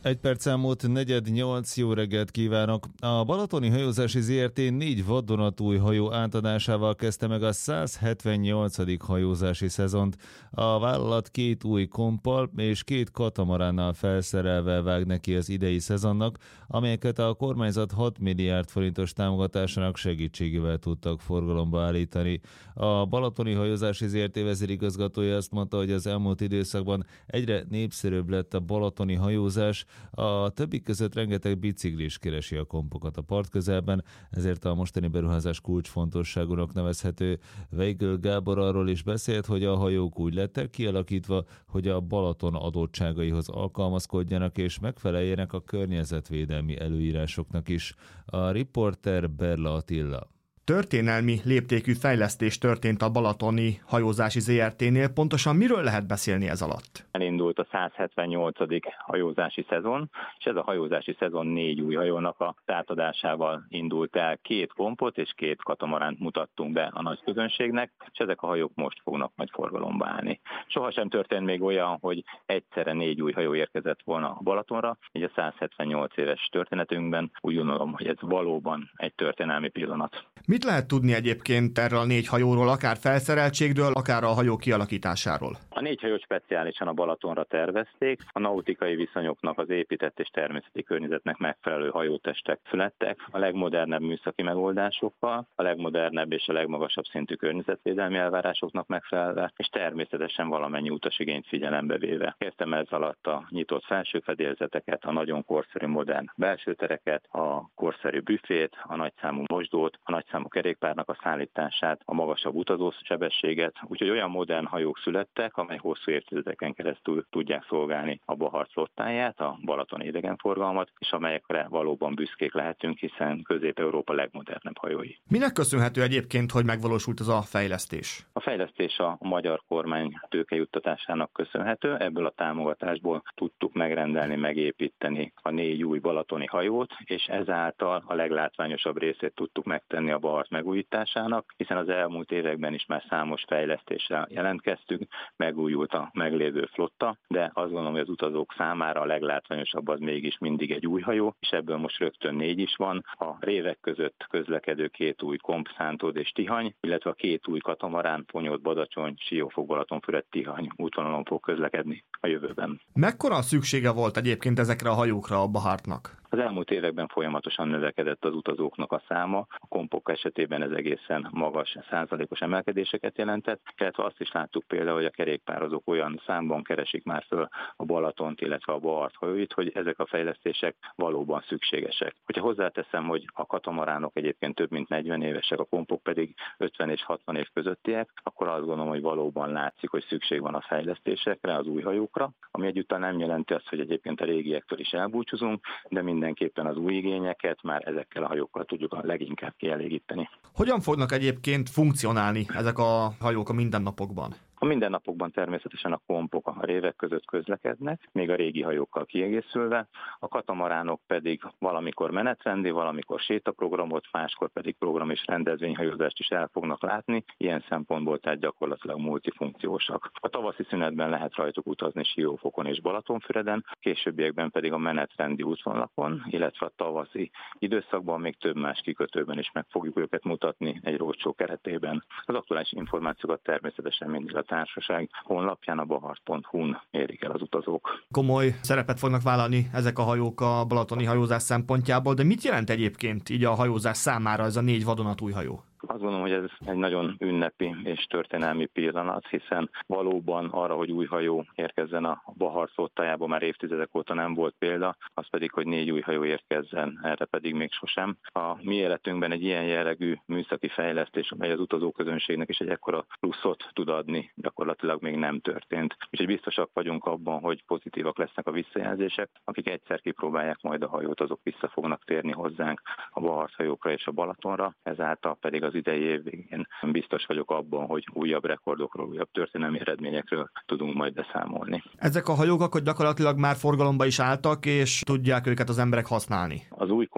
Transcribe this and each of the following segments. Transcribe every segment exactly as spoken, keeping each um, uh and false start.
Egy perc elmúlt negyed nyolc, jó reggelt kívánok! A Balatoni Hajózási zé er té négy vadonatúj hajó átadásával kezdte meg a száz hetvennyolcadik hajózási szezont. A vállalat két új kompal és két katamaránnal felszerelve vág neki az idei szezonnak, amelyeket a kormányzat hat milliárd forintos támogatásának segítségével tudtak forgalomba állítani. A Balatoni Hajózási zé er té vezérigazgatója azt mondta, hogy az elmúlt időszakban egyre népszerűbb lett a balatoni hajózás. A többik között rengeteg biciklis keresi a kompokat a part közelben, ezért a mostani beruházás kulcsfontosságúnak nevezhető. Weigl Gábor arról is beszélt, hogy a hajók úgy lettek kialakítva, hogy a Balaton adottságaihoz alkalmazkodjanak és megfeleljenek a környezetvédelmi előírásoknak is. A riporter Berla Attila. Történelmi léptékű fejlesztés történt a Balatoni Hajózási zé er té-nél. Pontosan miről lehet beszélni ez alatt? Elindult a száz hetvennyolcadik hajózási szezon, és ez a hajózási szezon négy új hajónak a átadásával indult el. Két kompot és két katamaránt mutattunk be a nagy közönségnek, és ezek a hajók most fognak majd forgalomba állni. Sohasem történt még olyan, hogy egyszerre négy új hajó érkezett volna a Balatonra, így a száz hetvennyolc éves történetünkben úgy gondolom, hogy ez valóban egy történelmi pillanat. Mit lehet tudni egyébként erről a négy hajóról, akár felszereltségről, akár a hajó kialakításáról? A négy hajót speciálisan a Balatonra tervezték, a nautikai viszonyoknak, az épített és természeti környezetnek megfelelő hajótestek születtek, a legmodernebb műszaki megoldásokkal, a legmodernebb és a legmagasabb szintű környezetvédelmi elvárásoknak megfelelve, és természetesen valamennyi utasigényt figyelembe véve. Kezdtem ez alatt a nyitott felsőfedélzeteket, a nagyon korszerű modern belsőtereket, a korszerű büfét, a nagyszámú mosdót, a nagyszámú a kerékpárnak a szállítását, a magasabb utazósebességet, úgyhogy olyan modern hajók születtek, amely hosszú évtizedeken keresztül tudják szolgálni a Bahart flottáját, a balatoni idegenforgalmat, és amelyekre valóban büszkék lehetünk, hiszen Közép-Európa legmodernebb hajói. Minek köszönhető egyébként, hogy megvalósult ez a fejlesztés? A fejlesztés a magyar kormány tőkejuttatásának köszönhető, ebből a támogatásból tudtuk megrendelni, megépíteni a négy új balatoni hajót, és ezáltal a leglátványosabb részét tudtuk megtenni a Bahart megújításának, hiszen az elmúlt években is már számos fejlesztéssel jelentkeztünk, megújult a meglévő flotta, de azt gondolom, hogy az utazók számára a leglátványosabb az mégis mindig egy új hajó, és ebből most rögtön négy is van. A révek között közlekedő két új komp, Szántód és Tihany, illetve a két új katamarán, Ponyód, Badacsony, Siófok, Balatonfüred, Tihany útvonalon fog közlekedni a jövőben. Mekkora szüksége volt egyébként ezekre a hajókra a Bahartnak? Az elmúlt években folyamatosan növekedett az utazóknak a száma, a kompok esetében ez egészen magas százalékos emelkedéseket jelentett, illetve azt is láttuk például, hogy a kerékpározók olyan számban keresik már föl a Balatont, illetve a Bahart hajóit, hogy ezek a fejlesztések valóban szükségesek. Hogyha hozzáteszem, hogy a katamaránok egyébként több mint negyven évesek, a kompok pedig ötven és hatvan év közöttiek, akkor azt gondolom, hogy valóban látszik, hogy szükség van a fejlesztésekre, az új hajókra, ami egyúttal nem jelenti azt, hogy egyébként a régiektől is elbúcsúzunk, de mindenképpen az új igényeket már ezekkel a hajókkal tudjuk a leginkább kielégíteni. Hogyan fognak egyébként funkcionálni ezek a hajók a mindennapokban? A mindennapokban természetesen a kompok a révek között közlekednek, még a régi hajókkal kiegészülve, a katamaránok pedig valamikor menetrendi, valamikor sétaprogramot, máskor pedig program és rendezvényhajózást is el fognak látni, ilyen szempontból tehát gyakorlatilag multifunkciósak. A tavaszi szünetben lehet rajtuk utazni Siófokon és Balatonfüreden, későbbiekben pedig a menetrendi útvonalakon, illetve a tavaszi időszakban még több más kikötőben is meg fogjuk őket mutatni egy roadshow keretében. Az aktuális információkat természetesen mindig a társaság honlapján, a bahart pont hu-n érik el az utazók. Komoly szerepet fognak vállalni ezek a hajók a balatoni hajózás szempontjából, de mit jelent egyébként így a hajózás számára ez a négy vadonatúj hajó? Azt gondolom, hogy ez egy nagyon ünnepi és történelmi pillanat, hiszen valóban arra, hogy új hajó érkezzen a Bahart flottájába, már évtizedek óta nem volt példa, az pedig, hogy négy új hajó érkezzen, erre pedig még sosem. A mi életünkben egy ilyen jellegű műszaki fejlesztés, amely az utazóközönségnek is egy ekkora pluszot tud adni, gyakorlatilag még nem történt. Úgyhogy biztosak vagyunk abban, hogy pozitívak lesznek a visszajelzések, akik egyszer kipróbálják majd a hajót, azok vissza fognak térni hozzánk a Bahart hajókra és a Balatonra, ezáltal pedig az idei év végén biztos vagyok abban, hogy újabb rekordokról, újabb történelmi eredményekről tudunk majd beszámolni. Ezek a hajók akkor gyakorlatilag már forgalomba is álltak, és tudják őket az emberek használni? Az új kompok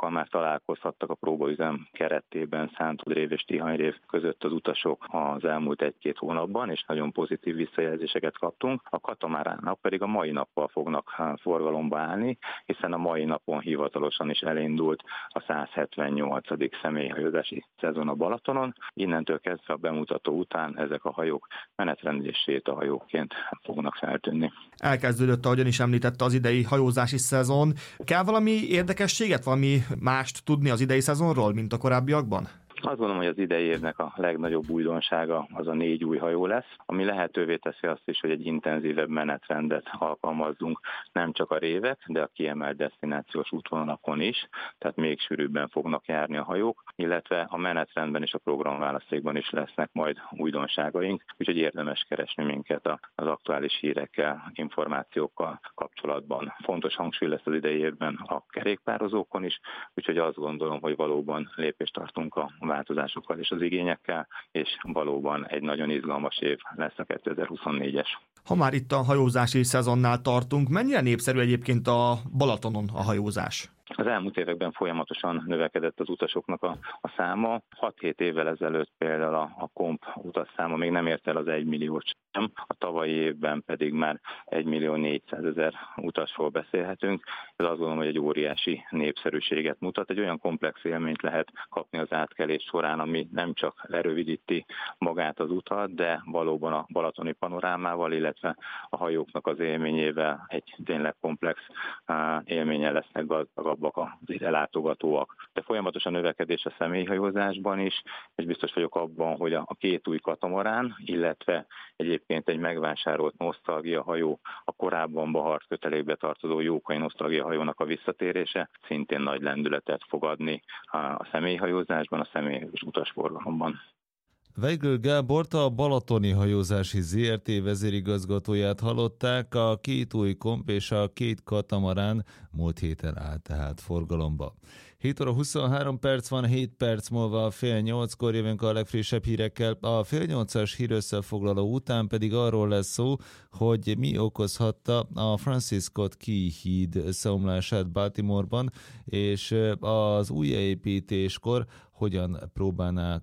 hajókkal már találkozhattak a próbaüzem keretében Szántodrév és Tihanyrév között az utasok az elmúlt egy-két hónapban, és nagyon pozitív visszajelzéseket kaptunk. A katamaránok pedig a mai nappal fognak forgalomba állni, hiszen a mai napon hivatalosan is elindult a száz hetvennyolcadik személyhajózási szezon a Balatonon. Innentől kezdve a bemutató után ezek a hajók menetrendi és sétahajóként fognak feltűnni. Elkezdődött, ahogyan is említette, az idei hajózási szezon. Kell valami érdekességet, valami mást tudni az idei szezonról, mint a korábbiakban? Azt gondolom, hogy az idei évnek a legnagyobb újdonsága az a négy új hajó lesz, ami lehetővé teszi azt is, hogy egy intenzívebb menetrendet alkalmazzunk, nem csak a révek, de a kiemelt desztinációs útvonalakon is, tehát még sűrűbben fognak járni a hajók, illetve a menetrendben és a programválasztékban is lesznek majd újdonságaink, úgyhogy érdemes keresni minket az aktuális hírekkel, információkkal kapcsolatban. Fontos hangsúly lesz az idei évben a kerékpározókon is, úgyhogy azt gondolom, hogy valóban lépést tartunk a változásokkal és az igényekkel, és valóban egy nagyon izgalmas év lesz a kétezer-huszonnégyes. Ha már itt a hajózási szezonnál tartunk, mennyire népszerű egyébként a Balatonon a hajózás? Az elmúlt években folyamatosan növekedett az utasoknak a, a száma. hat-hét évvel ezelőtt például a, a komp utasszáma még nem ért el az egy milliót sem, a tavalyi évben pedig már egy millió négyszázezer utasról beszélhetünk. Ez azt gondolom, hogy egy óriási népszerűséget mutat. Egy olyan komplex élményt lehet kapni az átkelés során, ami nem csak lerövidíti magát az utat, de valóban a balatoni panorámával, illetve a hajóknak az élményével egy tényleg komplex élményen lesznek gazdagabb az ide látogatóak. De folyamatos a növekedés a személyhajózásban is, és biztos vagyok abban, hogy a két új katamarán, illetve egyébként egy megvásárolt nosztalgia hajó, a korábban Bahart kötelékbe tartozó Jókai nosztalgia hajónak a visszatérése szintén nagy lendületet fog adni a személyhajózásban, a személyhajós utasforgalomban. Weigl Gábort, a Balatoni Hajózási zé er té vezérigazgatóját hallották, a két új komp és a két katamarán múlt héten állt tehát forgalomba. hét óra huszonhárom perc van, hét perc múlva a fél nyolckor jövünk a legfrissebb hírekkel. A fél nyolcas hírösszefoglaló után pedig arról lesz szó, hogy mi okozhatta a Francis Scott Key híd összeomlását Baltimoreban, és az újjáépítéskor hogyan próbálnák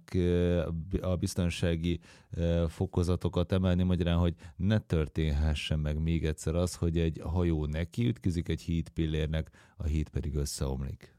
a biztonsági fokozatokat emelni, magyarán, hogy ne történhessen meg még egyszer az, hogy egy hajó nekiütközik egy hídpillérnek, a híd pedig összeomlik.